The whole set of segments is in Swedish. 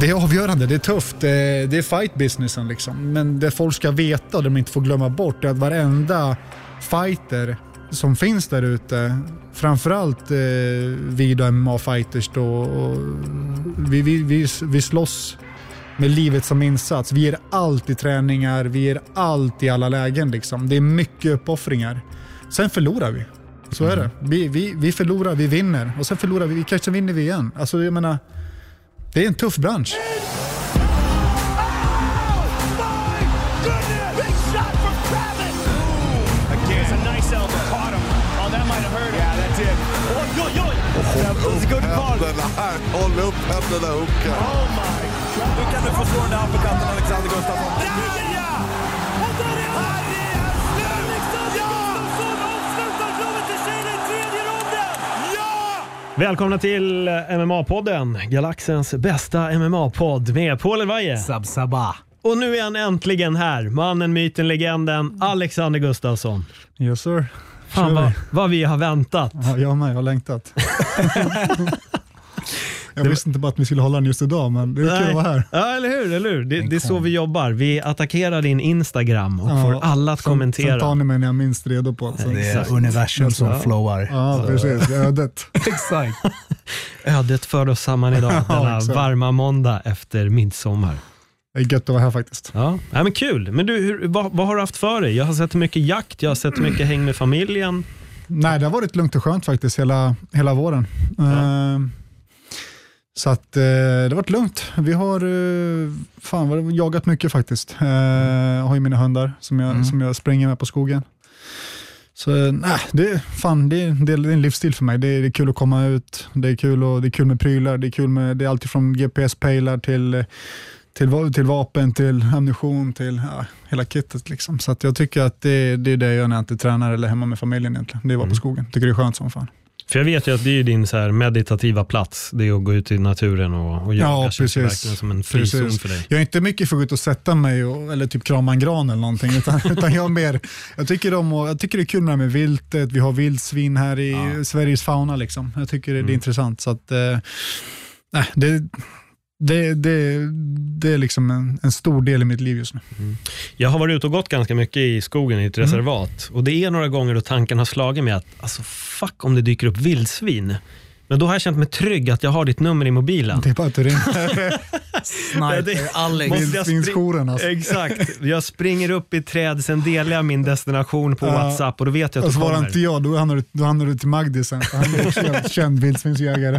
Det är avgörande, det är tufft, det är fight businessen liksom. Men det folk ska veta och de inte får glömma bort är att varenda fighter som finns där ute, framförallt vi då MMA-fighters då, och vi slåss med livet som insats. Vi ger allt i träningar, vi ger allt i alla lägen liksom. Det är mycket uppoffringar. Sen förlorar vi. Så är det. Vi förlorar, vi vinner. Och sen förlorar vi kanske vinner vi igen. Alltså jag menar, det är en tuff bransch. Håll upp händerna, Uka. Oh my God. Nu kan du få slå den där uppercutten, Alexander Gustafsson. Ja! Och där är han! Alexander Gustafsson avslutar showen till tjejen i tredje ronden! Ja! Välkomna till MMA-podden, Galaxens bästa MMA-podd med Paul Elvaje. Sabsaba. Och nu är han äntligen här, mannen, myten, legenden, Alexander Gustafsson. Yes sir. Fan vad vi har väntat. Ja, jag med, jag har längtat. Jag visste inte bara att vi skulle hålla den just idag, men det är kul att vara här. Ja, eller hur? Det är så vi jobbar. Vi attackerar din Instagram och får alla att kommentera. Sen tar ni mig när jag minst redo på det. Det är universum som flowar. Ja, precis. Ödet. Exakt. Ödet för oss samman idag. Denna varma måndag efter midsommar. Det är gött att vara här faktiskt. Ja, men kul. Men du, vad har du haft för dig? Jag har sett mycket jakt, jag har sett mycket häng med familjen. Nej, det har varit lugnt och skönt faktiskt hela våren. Ja. Så att det har varit lugnt. Vi har jagat mycket faktiskt. Jag har ju mina hundar som jag springer med på skogen. Så det är en livsstil för mig. Det är kul att komma ut. Det är kul med prylar. Det är allt från GPS-pejlar till vapen, till ammunition, till hela kittet liksom. Så att jag tycker att det är det jag gör när jag inte tränar eller hemma med familjen egentligen. Det är att vara på skogen. Tycker det är skönt som fan. För jag vet ju att det är din så här meditativa plats. Det är att gå ut i naturen och göra. Ja, precis. Verkligen som en frizon för dig. Jag är inte mycket för att gå ut och sätta mig eller typ krama en gran eller någonting. Utan jag tycker det är kul med viltet. Vi har vildsvin här i Sveriges fauna liksom. Jag tycker det är intressant. Så att det är liksom en stor del i mitt liv just nu. Jag har varit ute och gått ganska mycket i skogen i ett reservat. Och det är några gånger då tanken har slagit mig att alltså fuck om det dyker upp vildsvin. Men då har jag känt mig trygg att jag har ditt nummer i mobilen. Det är bara att du ringer. Vildsvinsjouren alltså. Exakt. Jag springer upp i träd, sen delar jag min destination på WhatsApp och då vet jag att du kommer. Och så var inte jag, då hamnar du till Magdi sen. Han är känd vildsvinsjägare.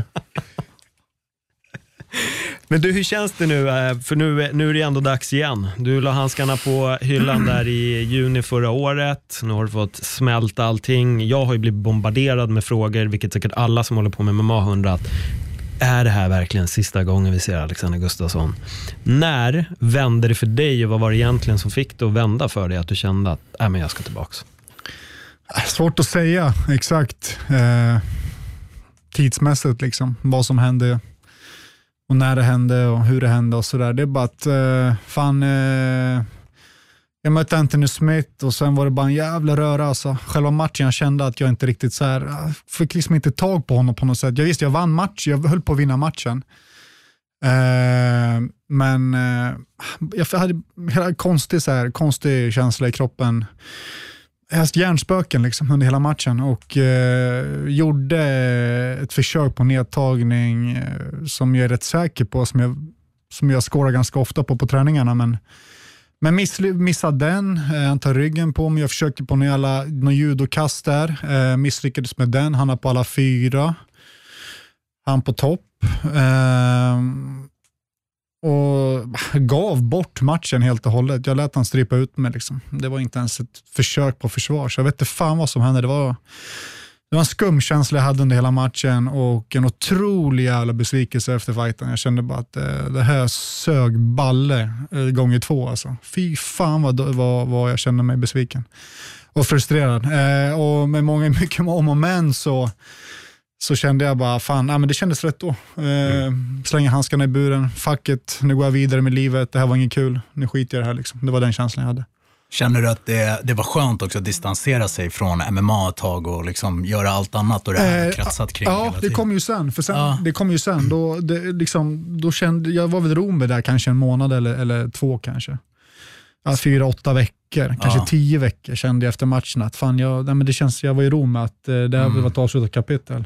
Men du, hur känns det nu? För nu är det ändå dags igen. Du la handskarna på hyllan där i juni förra året. Nu har du fått smälta allting. Jag har ju blivit bombarderad med frågor, vilket säkert alla som håller på med MMA har undrat. Är det här verkligen sista gången vi ser Alexander Gustafsson? När vände det för dig och vad var det egentligen som fick dig att vända för dig? Att du kände att men jag ska tillbaks? Svårt att säga exakt tidsmässigt liksom, vad som hände. Och när det hände och hur det hände och sådär. Det är bara att jag mötte Anthony Smith och sen var det bara en jävla röra. Alltså. Själva matchen jag kände att jag inte riktigt så här, fick liksom inte tag på honom på något sätt. Jag visste jag vann match, jag höll på att vinna matchen. Men jag hade hela konstig känsla i kroppen. Jag hade hjärnspöken liksom under hela matchen och gjorde ett försök på nedtagning som jag är rätt säker på, som jag skårar ganska ofta på träningarna, men missade den. Han tar ryggen på mig, jag försöker på någon judokast där, misslyckades med den, han är på alla 4, han på topp. Och gav bort matchen helt och hållet. Jag lät han strypa ut mig liksom. Det var inte ens ett försök på försvar. Så jag vet inte fan vad som hände. Det var en skumkänsla jag hade under hela matchen och en otrolig jävla besvikelse efter fighten. Jag kände bara att det här sög balle gånger 2 alltså. Fy fan vad jag kände mig besviken och frustrerad. Och med mycket om och men så kände jag bara, fan, men det kändes rätt då. Slänga handskarna i buren, fuck it, nu går jag vidare med livet, det här var inget kul, nu skiter jag i det här liksom. Det var den känslan jag hade. Känner du att det var skönt också att distansera sig från MMA ett tag och liksom göra allt annat och det här kratsat kring? Ja, det kom ju sen. Det kom ju sen. Då kände jag var väl i Rom där kanske en månad eller 2 kanske. 4-8 veckor, kanske 10 veckor kände jag efter matchen att fan, det känns, jag var i Rom att det här var ett avslutat kapitel.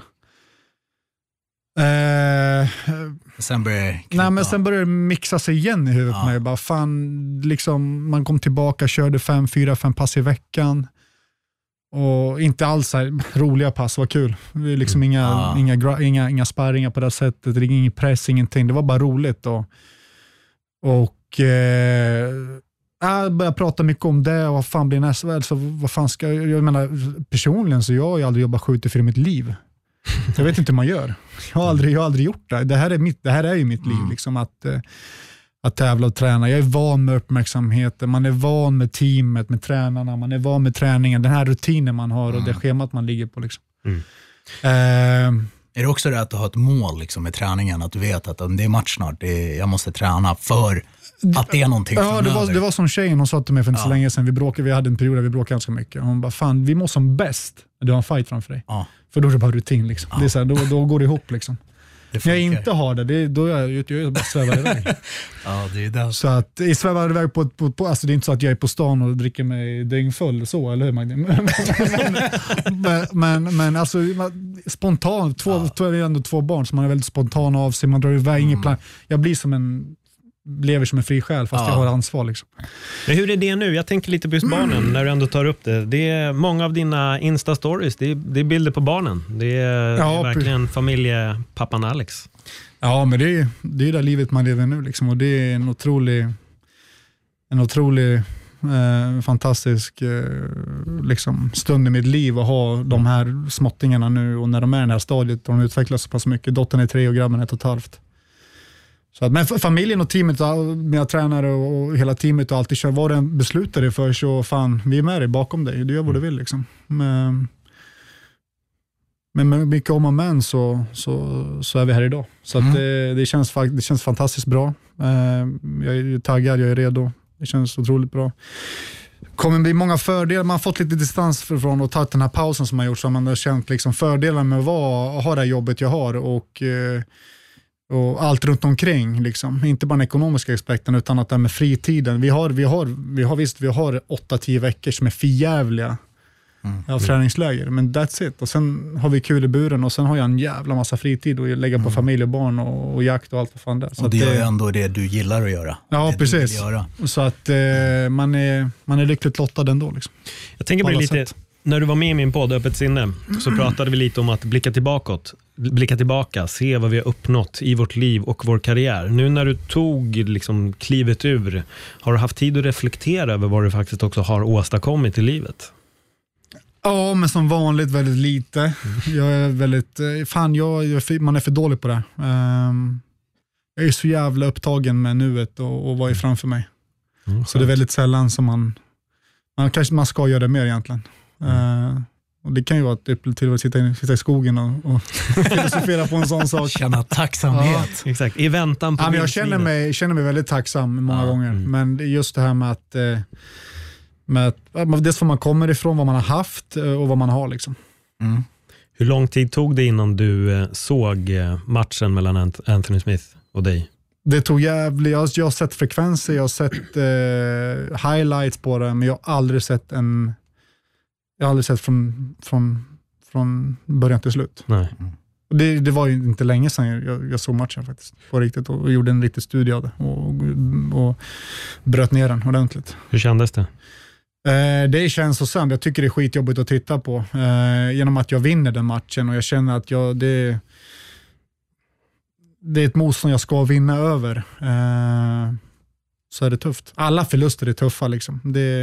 Sen började det mixa sig igen i huvudet på mig. Bara, fan, liksom, man kom tillbaka, körde 4-5 pass i veckan. Och inte alls här, roliga pass, var kul. Det är liksom inga sparringar på det sättet, ingen press, ingenting. Det var bara roligt. Jag började prata mycket om det och vad fan blir nästa väl, så vad fan ska jag menar, personligen så jag har aldrig jobbat 7-4 i mitt liv. Jag vet inte hur man gör. Jag har aldrig gjort det. Det här är ju mitt liv liksom, att tävla och träna. Jag är van med uppmärksamheten, man är van med teamet, med tränarna, man är van med träningen, den här rutinen man har och det schemat man ligger på liksom. Är det också det att du har ett mål liksom med träningen, att du vet att om det är match snart, jag måste träna för att det är någonting? Ja, det var som tjejen, hon sa till mig för inte så länge sedan, vi hade en period där vi bråkade ganska mycket. Hon bara, fan, vi måste som bäst, du har en fight framför dig. För då är det bara rutin liksom. Det är så här, då går det ihop liksom. När jag inte har då är jag bara svävar iväg. Det är det. Så att jag svävar iväg på alltså det är inte så att jag är på stan och dricker mig dyngfull så, eller hur Magdi? Men alltså spontant, två är ändå 2 barn, så man är väldigt spontan av sig, man drar iväg ingen plan. Jag blir lever som en fri själ fast jag har ansvar liksom. Men hur är det nu? Jag tänker lite på just barnen när du ändå tar upp det. Det är många av dina Insta-stories, det är bilder på barnen. Det är verkligen familjepappan Alex. Ja, men det är det livet man lever nu liksom, och det är en otrolig fantastisk liksom, stund i mitt liv att ha de här småttingarna nu, och när de är i det här stadiet och de utvecklas så pass mycket. Dottern är 3 och grabben är 1,5. Så att, men familjen och teamet, mina tränare och hela teamet och alltid kör, vad den beslutade för, så fan, vi är med dig, bakom dig, du gör vad du vill liksom. Men med mycket om och men så är vi här idag. Så att det känns fantastiskt bra. Jag är taggad, jag är redo. Det känns otroligt bra. Kommer bli många fördelar. Man har fått lite distans från och tagit den här pausen som man gjort, så man har känt liksom fördelar med att ha det här jobbet jag har och allt runt omkring liksom. Inte bara den ekonomiska aspekten utan att det med fritiden. Vi har 8-10 veckor som är förjävliga av träningsläger, men that's it. Och sen har vi kul i buren och sen har jag en jävla massa fritid och lägga på familj och barn och jakt och allt vad fan där. Så och det är ju ändå det du gillar att göra. Ja, precis. Så att man är lyckligt lottad ändå liksom. Jag tänker på det lite, när du var med i min podd Öppet sinne, så pratade vi lite om att blicka tillbaka, se vad vi har uppnått i vårt liv och vår karriär. Nu när du tog liksom klivet ur, har du haft tid att reflektera över vad du faktiskt också har åstadkommit i livet? Ja, men som vanligt väldigt lite. Jag är väldigt, man är för dålig på det. Jag är så jävla upptagen med nuet och vad är framför mig. Så det är väldigt sällan som man ska göra det mer egentligen. Och det kan ju vara till att sitta i skogen och filosofera på en sån sak. Känna tacksamhet. Ja, exakt. I väntan på jag känner mig väldigt tacksam många gånger. Men just det här med att dels var man kommer ifrån, vad man har haft och vad man har liksom. Hur lång tid tog det innan du såg matchen mellan Anthony Smith och dig? Det tog jävligt. Jag har sett frekvenser, jag har sett highlights på det, men jag har aldrig sett från början till slut. Nej. Det var ju inte länge sedan jag såg matchen faktiskt på riktigt och gjorde en riktig studie av det och bröt ner den ordentligt. Hur kändes det? Det känns så sant. Jag tycker det är skitjobbigt att titta på genom att jag vinner den matchen och jag känner att det är ett motstånd jag ska vinna över. Så är det tufft. Alla förluster är tuffa liksom.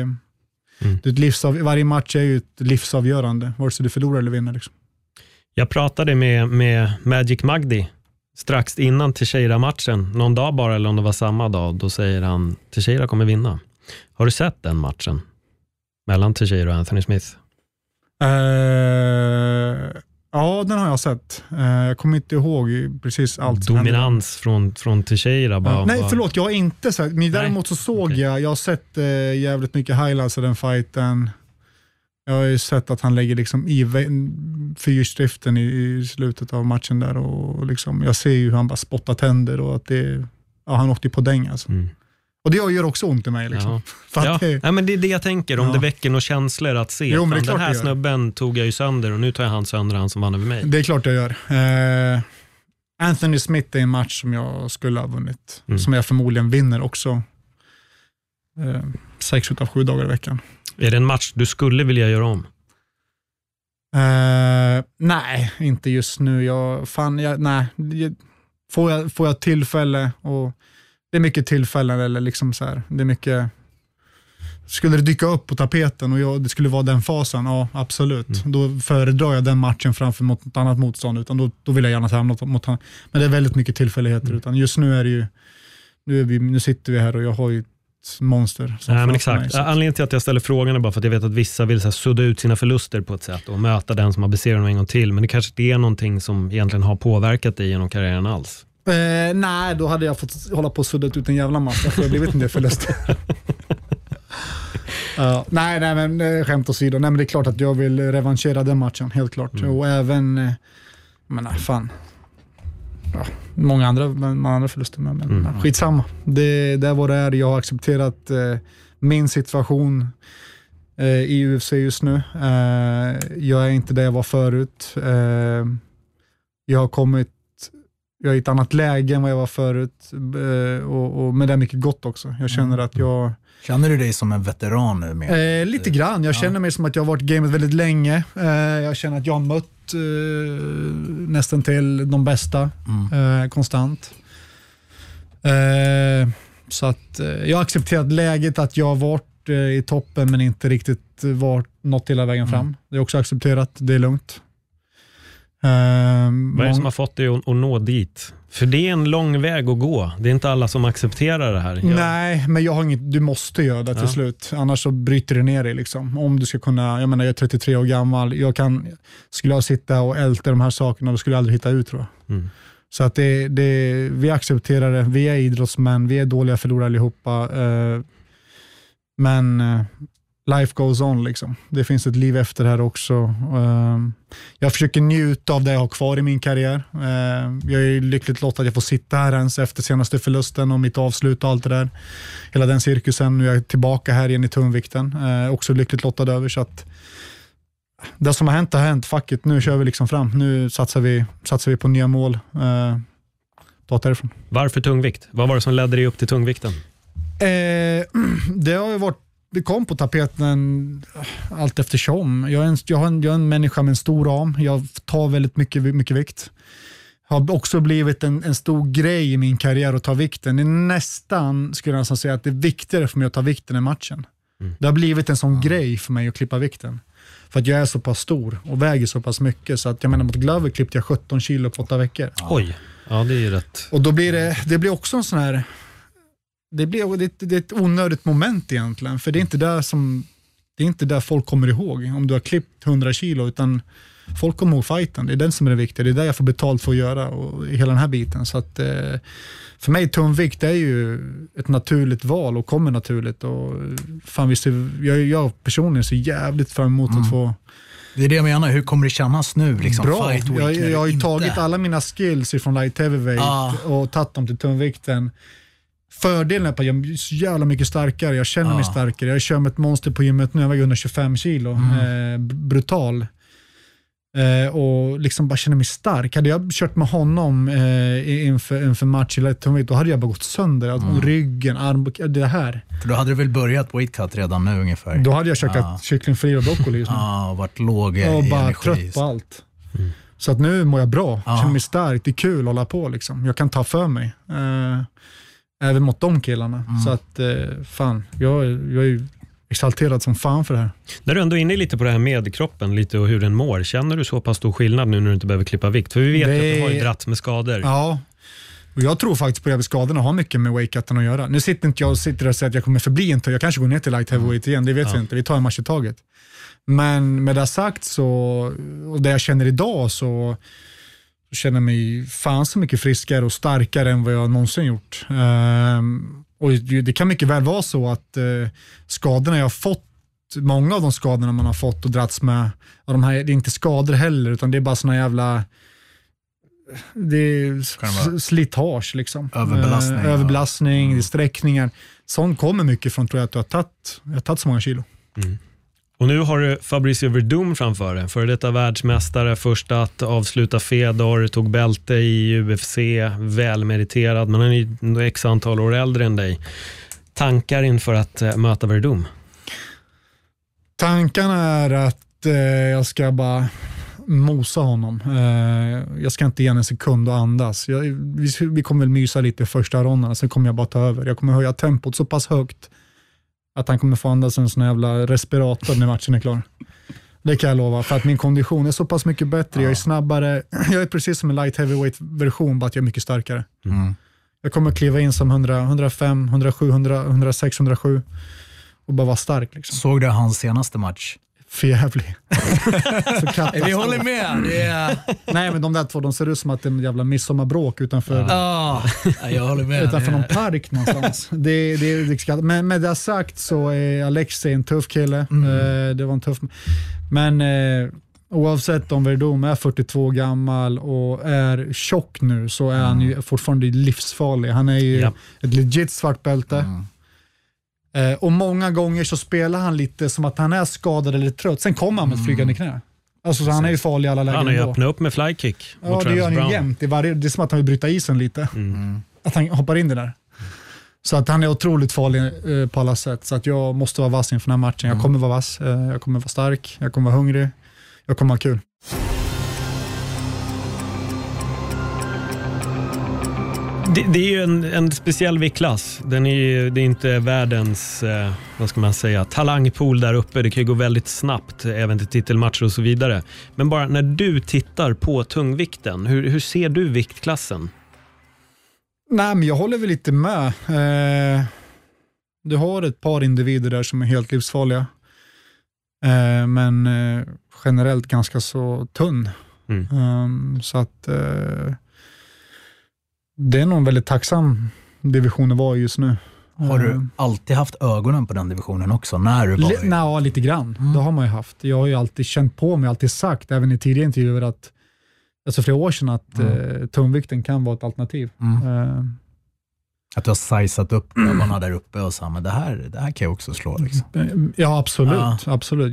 Varje match är ju ett livsavgörande, vare sig du förlorar eller vinner liksom. Jag pratade med Magic Magdi strax innan Teixeira-matchen, någon dag bara eller om det var samma dag. Då säger han, Teixeira kommer vinna. Har du sett den matchen mellan Teixeira och Anthony Smith? Ja, den har jag sett. Jag kommer inte ihåg precis allt. Dominans från Teixeira. Nej, förlåt. Jag har inte sett. Men däremot så såg jag har sett jävligt mycket highlights av den fighten. Jag har ju sett att han lägger liksom i fyrstriften i slutet av matchen där. Och liksom, jag ser ju hur han bara spottar tänder och att han åkte på däng alltså. Och det gör också ont i mig liksom. Ja. Men det är det jag tänker, om det väcker några känslor att se. Jo, men den här snubben tog jag ju sönder och nu tar jag han sönder, han som vann över mig. Det är klart jag gör. Anthony Smith är en match som jag skulle ha vunnit. Som jag förmodligen vinner också. 6 av 7 dagar i veckan. Är det en match du skulle vilja göra om? Nej, inte just nu. Nej. Får jag tillfälle, och det är mycket tillfällen, eller liksom så här, det är mycket. Skulle det dyka upp på tapeten och det skulle vara den fasen, ja absolut. Då föredrar jag den matchen framför mot något annat motstånd, utan då vill jag gärna ta något mot han. Men det är väldigt mycket tillfälligheter, utan just nu är det ju nu sitter vi här och jag har ju ett monster. Nej, men exakt. Anledningen till att jag ställer frågan är bara för att jag vet att vissa vill så här sudda ut sina förluster på ett sätt och möta den som har besegrat dem en gång till, men det kanske inte är någonting som egentligen har påverkat dig genom karriären alls. Nej, då hade jag fått hålla på och suddat ut en jävla massa, för jag blivit en del förlust. Nej, men skämt åsido. Nej, men det är klart att jag vill revanschera den matchen, helt klart. Och även, många andra förluster med, men skitsamma. Det är vad det är. Jag har accepterat min situation i UFC just nu. Jag är inte där jag var förut. Jag är i ett annat läge än vad jag var förut, men det är mycket gott också. Jag känner att jag... Känner du dig som en veteran nu? Med lite grann. Jag känner mig som att jag har varit gamet väldigt länge. Jag känner att jag har mött nästan till de bästa konstant. Så att jag har accepterat läget att jag har varit i toppen men inte riktigt varit nått hela vägen fram. Det är också accepterat. Det är lugnt. Vad är det som har fått dig att nå dit? För det är en lång väg att gå. Det är inte alla som accepterar det här. Nej, men jag har inget, du måste göra det till slut. Annars så bryter det ner dig liksom. Om du ska kunna, jag är 33 år gammal. Skulle jag sitta och älta de här sakerna, då skulle jag aldrig hitta ut, tror jag. Så att vi accepterar det. Vi är idrottsmän, vi är dåliga förlorare allihopa. Men life goes on liksom. Det finns ett liv efter det här också. Jag försöker njuta av det jag har kvar i min karriär. Jag är lyckligt lottad att jag får sitta här ens efter senaste förlusten och mitt avslut och allt det där. Hela den cirkusen. Nu är jag tillbaka här igen i tungvikten. Också lyckligt lottad över, så att det som har hänt har hänt. Fuck it, nu kör vi liksom fram. Nu satsar vi på nya mål. Ta därifrån. Varför tungvikt? Vad var det som ledde dig upp till tungvikten? Det har ju varit, det kom på tapeten allt eftersom. Jag är en människa med en stor ram. Jag tar väldigt mycket vikt. Har också blivit en stor grej i min karriär att ta vikten. Det är nästan, skulle jag nästan säga, att det är viktigare för mig att ta vikten i matchen. Det har blivit en sån grej för mig att klippa vikten. För att jag är så pass stor och väger så pass mycket. Så att jag menar, mot Glover klippte jag 17 kilo på 8 veckor. Oj, ja det är ju rätt. Och då blir det blir också en sån här... Det är ett onödigt moment egentligen, för det är inte där folk kommer ihåg om du har klippt 100 kilo, utan folk kommer ihåg fighten. Det är den som är det viktiga. Det är där jag får betalt för att göra och hela den här biten. Så att för mig tungvikt är ju ett naturligt val och kommer naturligt, och fan jag personligen ser jävligt fram emot att få. Det är det jag menar, hur kommer det kännas nu? Liksom, bra, jag har ju tagit alla mina skills från light heavyweight och tagit dem till tungvikten. Fördelen är att jag är så jävla mycket starkare. Jag känner mig starkare. Jag kör med ett monster på gymmet nu. Jag väger 125 kilo. Brutal. Och liksom bara känner mig stark. Hade jag kört med honom inför match eller tungvikt, då hade jag bara gått sönder. Ryggen, arm, det här. För då hade du väl börjat weight cut redan nu ungefär? Då hade jag käkat kycklingfri och broccoli just nu. Varit låg i och bara energi. Trött på allt. Så att nu mår jag bra. Känner mig stark. Det är kul att hålla på liksom. Jag kan ta för mig. Även mot de killarna. Så att fan, jag är exalterad som fan för det här. När du ändå är inne lite på det här med kroppen, lite och hur den mår, känner du så pass stor skillnad nu när du inte behöver klippa vikt? För vi vet att du har ju dratt med skador. Ja, och jag tror faktiskt på att skadorna har mycket med weightcutten att göra. Nu sitter inte jag och säger att jag kommer förbli en jag kanske går ner till light heavyweight igen, det vet vi inte. Vi tar en match i taget. Men med det sagt så, och det jag känner idag så känner jag mig fan så mycket friskare och starkare än vad jag någonsin gjort. Och det kan mycket väl vara så att skadorna jag har fått, många av de skadorna man har fått och drats med, och de här, det är inte skador heller, utan det är bara såna jävla, det är slitage liksom. Överbelastning, det är sträckningar. Sånt kommer mycket från, tror jag, att jag har tagit så många kilo. Och nu har du Fabricio Verdum framför dig. Före detta världsmästare, först att avsluta Fedor, tog bälte i UFC, välmeriterad, men han är ju x antal år äldre än dig. Tankar inför att möta Verdum? Tankarna är att jag ska bara mosa honom. Jag ska inte ge en sekund och andas. Vi kommer väl mysa lite i första ronden, sen kommer jag bara ta över. Jag kommer höja tempot så pass högt att han kommer få andas en sån jävla respirator när matchen är klar. Det kan jag lova, för att min kondition är så pass mycket bättre. Jag är snabbare. Jag är precis som en light heavyweight version, bara att jag är mycket starkare. Jag kommer kliva in som 100, 105, 107, 100, 106, 107 och bara vara stark liksom. Såg du hans senaste match? Förjävlig. Vi håller med. Nej, men de där två, de ser ut som att det är en jävla midsommarbråk utanför. Jag håller med. Utanför någon park någonstans. Men med det sagt så är Alexei en tuff kille. Det var en tuff. Men oavsett om Verdum är 42 gammal och är tjock nu, så är han ju fortfarande livsfarlig. Han är ju ett legit svartbälte. Och många gånger så spelar han lite som att han är skadad eller trött. Sen kommer han med ett flygande knä. Alltså så han är ju farlig i alla lägen. Han har ju öppnat upp med flykick. Ja, det gör han ju jämt. Det är som att han vill bryta isen lite. Att han hoppar in det där. Så att han är otroligt farlig på alla sätt. Så att jag måste vara vass inför den här matchen. Jag kommer vara vass, jag kommer vara stark, jag kommer vara hungrig, jag kommer ha kul. Det är ju en speciell viktklass. Det är inte världens vad ska man säga, talangpool där uppe. Det kan ju gå väldigt snabbt även till titelmatcher och så vidare. Men bara när du tittar på tungvikten, hur ser du viktklassen? Nej, men jag håller väl lite med. Du har ett par individer där som är helt livsfarliga. Men generellt ganska så tunn. Så att det är nog en väldigt tacksam division att vara just nu. Har du alltid haft ögonen på den divisionen också? När du var Nej, lite grann. Det har man ju haft. Jag har ju alltid känt på mig, alltid sagt, även i tidigare intervjuer, att alltså flera år sedan, att tungvikten kan vara ett alternativ. Att du har sajsat upp grabbarna där uppe och sa, men det här kan jag också slå. Liksom. Ja, absolut. Absolut.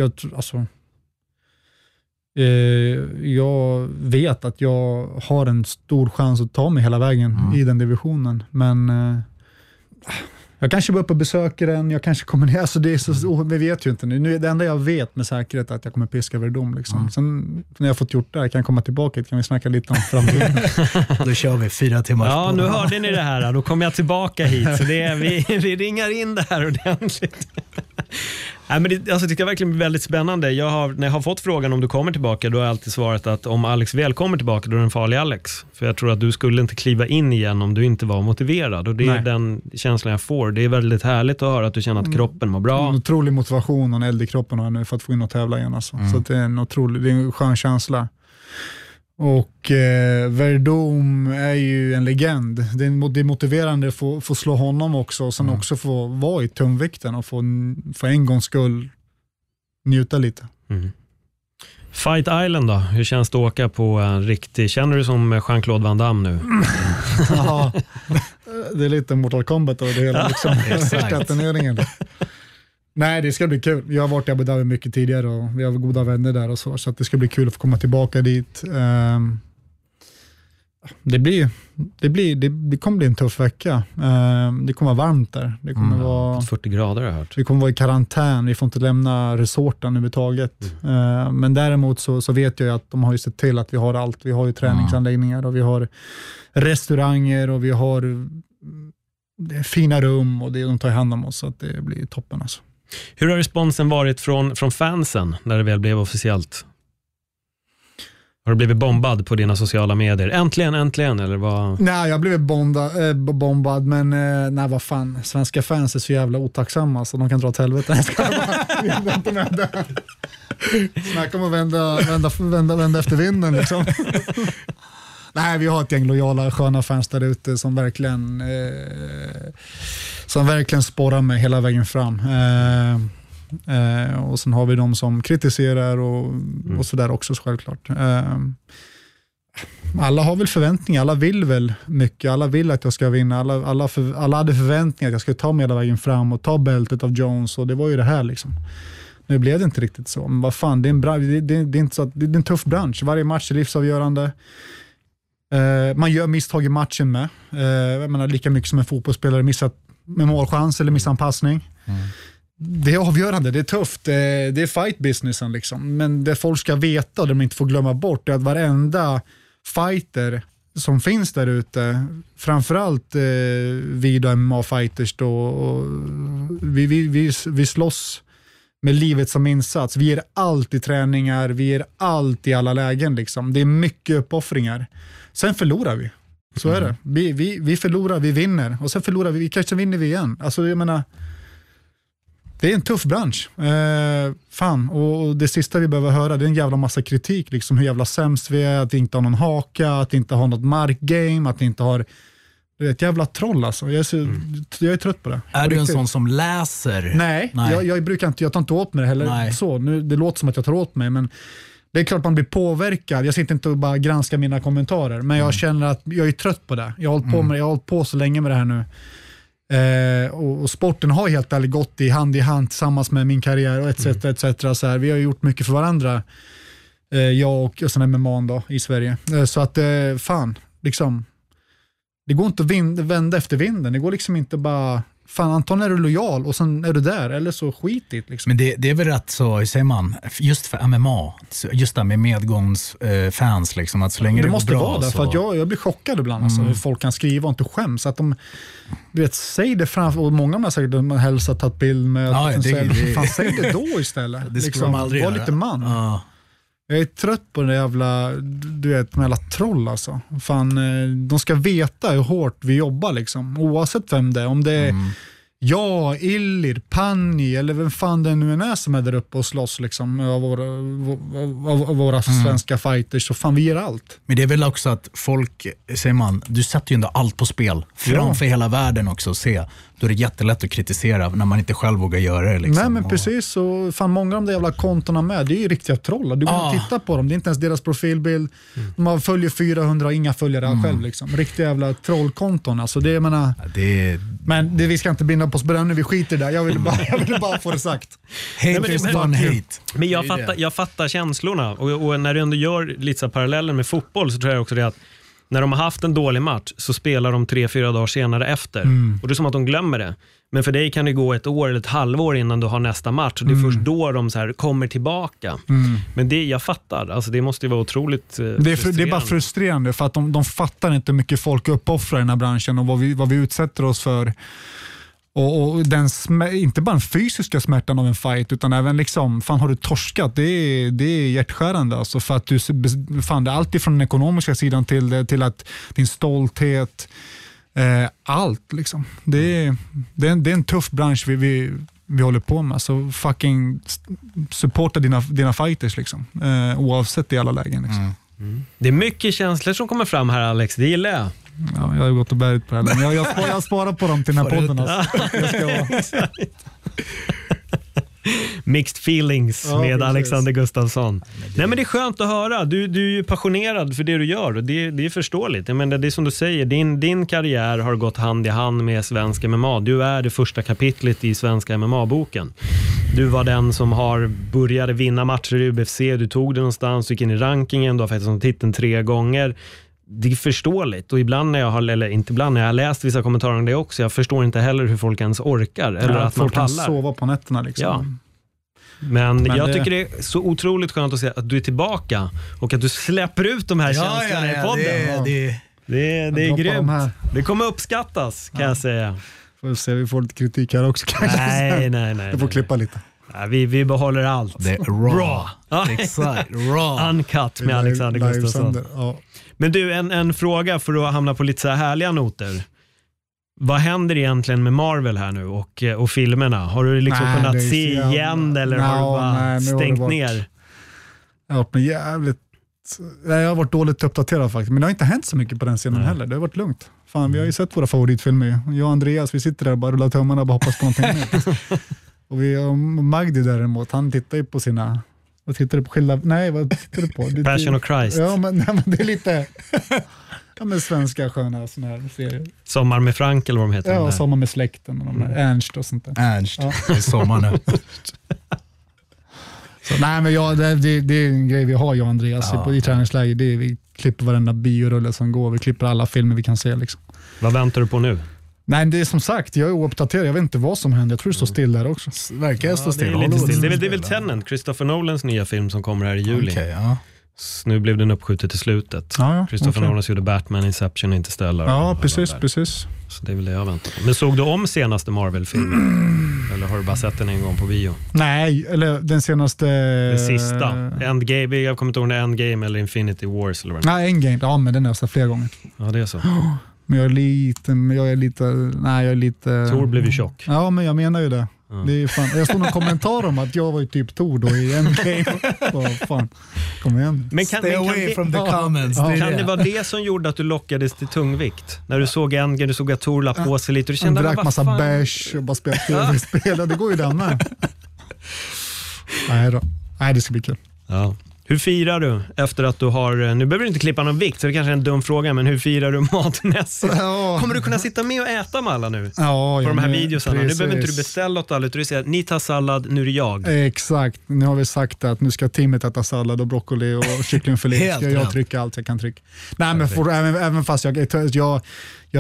Jag vet att jag har en stor chans att ta mig hela vägen i den divisionen. Men jag kanske börjar på besöker den, jag kanske kommer ner. Alltså det är så, vi vet ju inte nu. Det enda jag vet med säkerhet är att jag kommer piska Verdum. Liksom. Sen när jag har fått gjort det här, kan jag komma tillbaka, kan vi snacka lite om framtiden. Då kör vi 4 timmar. Ja, nu hörde ni det här. Då kommer jag tillbaka hit. Så vi ringar in det här ordentligt. Nej, men det tycker jag verkligen är väldigt spännande. När jag har fått frågan om du kommer tillbaka, då har jag alltid svarat att om Alex väl kommer tillbaka, då är det en farlig Alex. För jag tror att du skulle inte kliva in igen om du inte var motiverad. Och det är den känslan jag får. Det är väldigt härligt att höra att du känner att kroppen mår bra. En otrolig motivation och en eld i kroppen har nu för att få in och tävla igen. Alltså. Så det är en skön känsla. Och Verdum är ju en legend. Det är motiverande att få slå honom också, och sen också få vara i tungvikten och få en gångs skull njuta lite. Fight Island då? Hur känns det att åka på en riktig... Känner du som Jean-Claude Van Damme nu? Ja, det är lite Mortal Kombat och det hela liksom. Turneringen. Nej, det ska bli kul. Jag har varit i Abu Dhabi mycket tidigare och vi har goda vänner där och så att det ska bli kul att få komma tillbaka dit. Det kommer bli en tuff vecka. Det kommer vara varmt där. Det kommer vara 40 grader har jag hört. Vi kommer vara i karantän. Vi får inte lämna resorten överhuvudtaget. Men däremot så vet jag att de har ju sett till att vi har allt. Vi har ju träningsanläggningar och vi har restauranger och vi har fina rum och de tar hand om oss, så att det blir toppen alltså. Hur har responsen varit från fansen när det väl blev officiellt? Har du blivit bombad på dina sociala medier? Äntligen, eller vad? Nej, jag har blivit bombad, men nej, vad fan. Svenska fans är så jävla otacksamma så de kan dra åt helvete. Jag ska bara inte med det. Snacka om att vända efter vinden liksom. Nej, vi har ett gäng lojala, sköna fans där ute som verkligen sporrar mig hela vägen fram. Och sen har vi de som kritiserar och sådär också självklart. Alla har väl förväntningar, alla vill väl mycket, alla vill att jag ska vinna, alla hade förväntningar att jag ska ta mig hela vägen fram och ta bältet av Jones, och det var ju det här liksom. Nu blev det inte riktigt så, men vad fan, det är inte så att det är en tuff bransch, varje match är livsavgörande. Man gör misstag i matchen med, jag menar, lika mycket som en fotbollsspelare missat med målchans eller missanpassning. Det är avgörande, det är tufft, det är fight businessen liksom. Men det folk ska veta och de inte får glömma bort är att varenda fighter som finns där ute, framförallt vi då MMA-fighters då, vi slåss med livet som insats. Vi ger allt i träningar, vi ger allt i alla lägen liksom. Det är mycket uppoffringar. Sen förlorar vi. Så är det. Vi förlorar, vi vinner. Och sen förlorar vi kanske vinner vi igen. Alltså jag menar, det är en tuff bransch. Fan, och det sista vi behöver höra, det är en jävla massa kritik liksom, hur jävla sämst vi är, att vi inte har någon haka, att inte ha något markgame, att inte har. Det är ett jävla troll alltså. Jag är trött på det. Är du en sån som läser? Nej. Jag tar inte åt mig det heller. Så, nu, det låter som att jag tar åt mig, men det är klart man blir påverkad. Jag sitter inte och bara granskar mina kommentarer, men jag känner att jag är trött på det. Jag har hållit på så länge med det här nu. Och sporten har helt ärligt gått i hand tillsammans med min karriär och etc. Så här. Vi har gjort mycket för varandra, jag och sen MMA då, i Sverige. Så att fan, liksom, det går inte att vända efter vinden. Det går liksom inte bara, fan, antagligen är du lojal och sen är du där, eller så skitigt liksom. Men det är väl rätt så, hur säger man, just för MMA, just där med medgångsfans liksom, att så länge det måste går bra, vara där, så. för att jag blir chockad ibland alltså, hur folk kan skriva och inte skäms, att de, du vet, säg det framför, och många har sagt att man hälsar, tagit bild med, fan, säg det då istället. Det skulle liksom, de aldrig var göra. lite man. Jag är trött på den jävla, du vet, med alla troll alltså. Fan, de ska veta hur hårt vi jobbar liksom, oavsett vem det är, om det är jag, Illir, Panni eller vem fan det nu är som är där uppe och slåss liksom, av våra svenska fighters, så fan, vi ger allt. Men det är väl också att folk, säger man, du sätter ju ändå allt på spel framför hela världen också och se. Då är det jättelätt att kritisera när man inte själv vågar göra det liksom. Nej, men precis, och fan, många av de där jävla kontona med, det är ju riktiga trollar. Du kan titta på dem, det är inte ens deras profilbild. De följer 400 och inga följare själv liksom. Riktiga jävla trollkonton, alltså det, jag menar, men vi ska inte binda på oss beröm, vi skiter där. Jag ville bara få det sagt. Hate is one hate. Men jag fattar känslorna, och när du ändå gör lite så paralleller med fotboll, så tror jag också det att när de har haft en dålig match så spelar de 3-4 dagar senare efter. Och det är som att de glömmer det. Men för dig kan det gå ett år eller ett halvår innan du har nästa match. Och det är först då de så här kommer tillbaka. Men det, jag fattar. Alltså det måste ju vara otroligt det är bara frustrerande, för att de fattar inte hur mycket folk uppoffrar i den här branschen och vad vi utsätter oss för. Och den inte bara den fysiska smärtan av en fight, utan även liksom, fan, har du torskat, det är hjärtskärande alltså, för att du, fan, det är alltid från den ekonomiska sidan till att din stolthet, allt liksom. Det är en tuff bransch vi håller på med, så fucking supporta dina fighters liksom, oavsett i alla lägen liksom. Det är mycket känslor som kommer fram här, Alex, det gillar jag. Ja, jag har gått och bärit på det här. Jag sparar på dem till den här podden. Alltså. Mixed feelings med Alexander Gustafsson. Nej, men det är skönt att höra. Du är ju passionerad för det du gör, och det är förståeligt. Jag menar, det är som du säger, din karriär har gått hand i hand med svensk MMA. Du är det första kapitlet i svenska MMA-boken. Du var den som började vinna matcher i UFC. Du tog det någonstans, gick in i rankingen. Du har faktiskt titeln 3 gånger. Det är förståeligt, och ibland när jag har läst vissa kommentarer om det också, jag förstår inte heller hur folk ens orkar, eller att folk man kan sova på nätterna liksom. Ja. Men jag tycker det är så otroligt skönt att se att du är tillbaka och att du släpper ut de här känslorna i podden. Det är grymt. Det kommer uppskattas, kan jag säga. Får se, vi får lite kritik här också kanske. Nej. Jag får klippa lite. Vi behåller allt. Det är raw. Ja. Exakt, raw. Uncut med Alexander Gustafsson. Ja. Men du, en fråga för att hamna på lite så här härliga noter. Vad händer egentligen med Marvel här nu och filmerna? Har du liksom kunnat se igen eller har du bara stängt ner? Jag har varit dåligt uppdaterad faktiskt, men det har inte hänt så mycket på den scenen heller. Det har varit lugnt. Fan, vi har ju sett våra favoritfilmer. Jag och Andreas, vi sitter där och bara rullar tummarna och bara hoppas på någonting nytt. Och Magdi däremot, han tittar ju på sina... Vad tittar du på? Vad tittar du på? Passion of Christ. Ja, men det är lite... med svenska sköna såna här serier. Sommar med Frank eller vad de heter. Ja, Sommar med släkten och de där Ernst och sånt där. Ernst, det är sommar nu. Så, nej, men det är en grej vi har, jag och Andreas i träningsläger. Det är, vi klipper varenda biorulle som går. Vi klipper alla filmer vi kan se. Liksom. Vad väntar du på nu? Nej, det är som sagt, jag är ouppdaterad. Jag vet inte vad som händer. Jag tror det står still där också. Verkar stå still. Det är lite still. Det är väl Tenet, Christopher Nolans nya film som kommer här i juli. Okay, ja. Nu blev den uppskjutet till slutet. Christopher Nolan gjorde Batman, Inception, Interstellar. Ja, precis. Så det är väl det jag väntar på. Men såg du om senaste Marvel-filmen? Eller har du bara sett den en gång på bio? Nej, eller den senaste... Den sista. Endgame, jag kommer inte ihåg om det är Endgame eller Infinity Wars. Eller vad det är. Nej, Endgame. Ja, men den har jag sett flera gånger. Ja, det är så. Men jag är lite... Thor blev ju tjock. Ja, men jag menar ju det. Det är fan. Jag stod någon kommentar om att jag var ju typ Thor då i Endgame. Fan, kom igen. Men Stay away from the comments. Kan det vara det som gjorde att du lockades till tungvikt? När du såg Endgame, du såg att Thor la på sig lite. Du kände, drack massa bärs och bara spelade. Det går ju den med. Nej, det ska bli kul. Ja. Hur firar du efter att du har... Nu behöver du inte klippa någon vikt, så det kanske är en dum fråga, men hur firar du matmässigt? Ja. Kommer du kunna sitta med och äta med alla nu? Ja, på de här videosarna. Precis. Nu behöver inte du beställa åt alla, utan du säger ni tar sallad, nu är det jag. Exakt. Nu har vi sagt att nu ska teamet äta sallad och broccoli och kycklingfilé. Ska jag trycka allt jag kan trycka. Nej, men även fast jag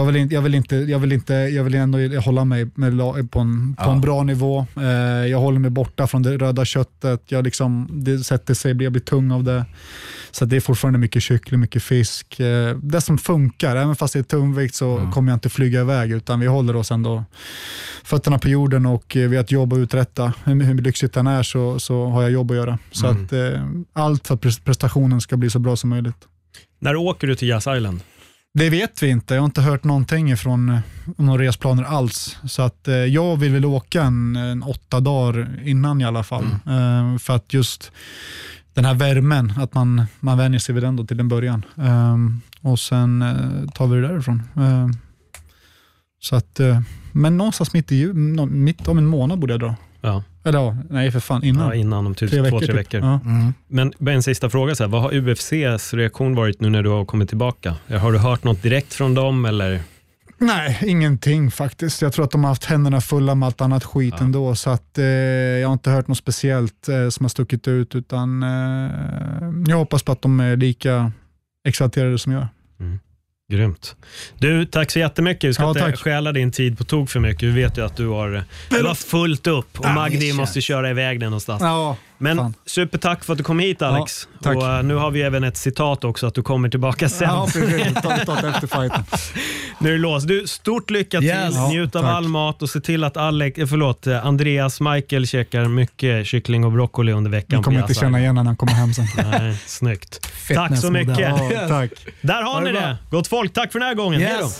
vill ändå hålla mig på en bra nivå. Jag håller mig borta från det röda köttet. Det sätter sig, jag blir tung av det. Så det är fortfarande mycket kyckling, mycket fisk. Det som funkar, även fast det är tungvikt så kommer jag inte flyga iväg, utan vi håller oss ändå fötterna på jorden och vi att jobba och uträtta. Hur lyxigt den är så har jag jobb att göra. Så att allt för att prestationen ska bli så bra som möjligt. När åker du till Yas Island? Det vet vi inte. Jag har inte hört någonting från några resplaner alls. Så att jag vill väl åka en 8 dagar innan i alla fall. För att just den här värmen, att man vänjer sig vid den då till en början. Och sen tar vi det därifrån. Så att, men någonstans mitt om en månad borde jag dra. Ja. Eller nej för fan, innan. Ja, innan om 2-3 veckor. Ja. Men en sista fråga, så här, vad har UFCs reaktion varit nu när du har kommit tillbaka? Har du hört något direkt från dem eller? Nej, ingenting faktiskt. Jag tror att de har haft händerna fulla med allt annat skit ändå, så att jag har inte hört något speciellt som har stuckit ut, utan jag hoppas på att de är lika exalterade som jag. Grymt. Du, tack så jättemycket. Vi ska inte stjäla din tid på tog för mycket. Vi vet ju att du har fullt upp och Magdi måste köra iväg den någonstans. Ja, men supertack för att du kom hit, Alex. Ja, och nu har vi även ett citat också, att du kommer tillbaka sen. Ja, precis. Ta efter fighten. Nu är det låst. Du, stort lycka till. Njut av all mat och se till att Andreas Michael käkar mycket kyckling och broccoli under veckan. Jag kommer inte känna igen när han kommer hem sen. Nej, snyggt. Tack så mycket. Ja, tack. Där har ni det. Gott folk, tack för den här gången. Hej då.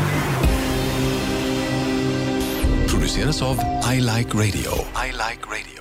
Produceras av I Like Radio. I Like Radio.